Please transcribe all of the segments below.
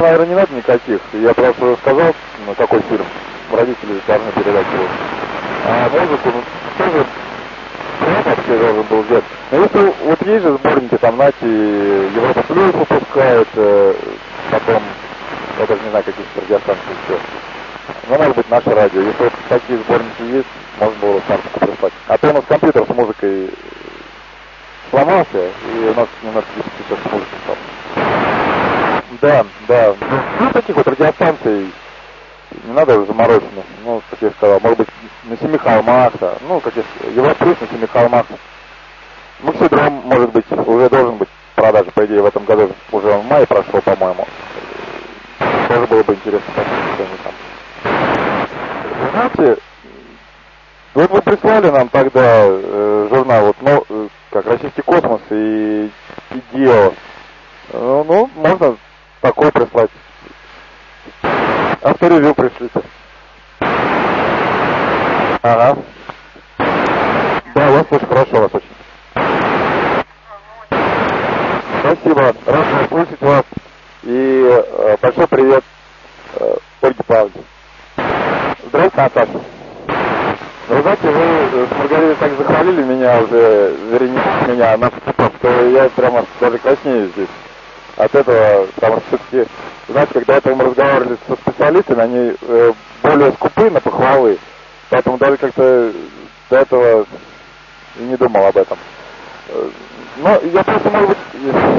наверное, не надо никаких. Я просто уже сказал, ну, какой фильм. Родители должны передать его. А музыку, ну, тоже вообще должен был взять. Но если вот есть же сборники, там, знаете, Европа Плюс выпускает, потом, я даже не знаю, каких-то радиостанций еще. Ну, может быть, наше радио. Если вот такие сборники есть, можно было самку прислать. А то у нас компьютер с музыкой сломался, и у нас немножко дефицит с музыкой стал. Да, да. Ну, таких вот радиостанций не надо уже заморочено. Ну, как я сказал, может быть, на Семи холмах, да. Ну, как я сказал, Европлюс на Семи холмах. Максидром, может быть, уже должен быть в продаже, по идее, в этом году. Уже в мае прошло, по-моему. Тоже было бы интересно посмотреть, что они там. Вы знаете, вот вы прислали нам тогда журнал, вот, ну, как «Российский космос» и «Идео». Ну, можно такой прислать. Авторевью пришлите. Ага. Да, вас очень хорошо, вас очень. Спасибо. Рад услышать вас. И большой привет Ольге Павловне. Здравствуйте, Наташа. Вы знаете, вы с Маргаритой так захвалили меня уже, вернее, меня на вступах, что я прямо даже краснею здесь от этого, потому что все-таки, знаете, когда это мы разговаривали со специалистами, они более скупы на похвалы, поэтому даже как-то до этого и не думал об этом. Но я просто, может быть,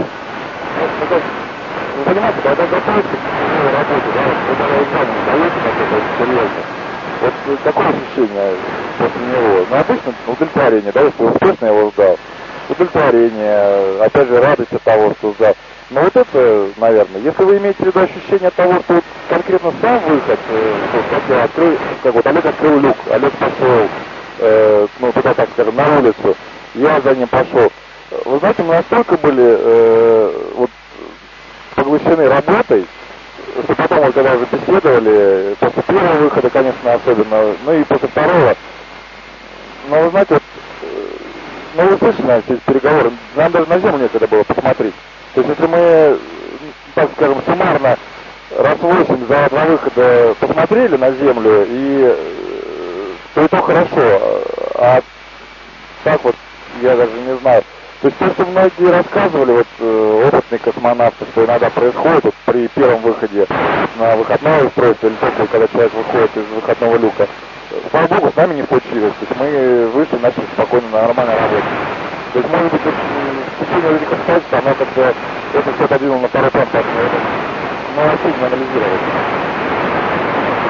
вы понимаете, когда готовится к работе, да, когда экзамен сдаете какой-то серьезный, вот такое ощущение после него. Ну, обычно удовлетворение, да, если успешно я его сдал. Удовлетворение, опять же, радость от того, что сдал. Но вот это, наверное, если вы имеете в виду ощущение того, что вот конкретно сам выход, как я открыл, как вот Олег открыл люк, Олег пошел, ну, туда, так скажем, на улицу, я за ним пошел. Вы знаете, мы настолько были вот поглощены работой, что потом, вот, когда уже беседовали, после первого выхода, конечно, особенно, ну и после второго, но вы знаете, вот, ну вы слышали, наверное, все эти переговоры, нам даже на землю некогда было посмотреть. То есть, если мы, так скажем, суммарно раз 8 за 2 выхода посмотрели на землю, то это хорошо, а так вот, я даже не знаю. То есть то, что многие рассказывали, вот опытные космонавты, что иногда происходит вот, при первом выходе на выходное устройство, или только когда человек выходит из выходного люка, слава богу, с нами не случилось. То есть мы вышли, начали спокойно, нормально работать. То есть, может быть, в течение этих обстоятельств оно как-то это все подвинуло на второй план, поэтому это, ну, сильно анализировать.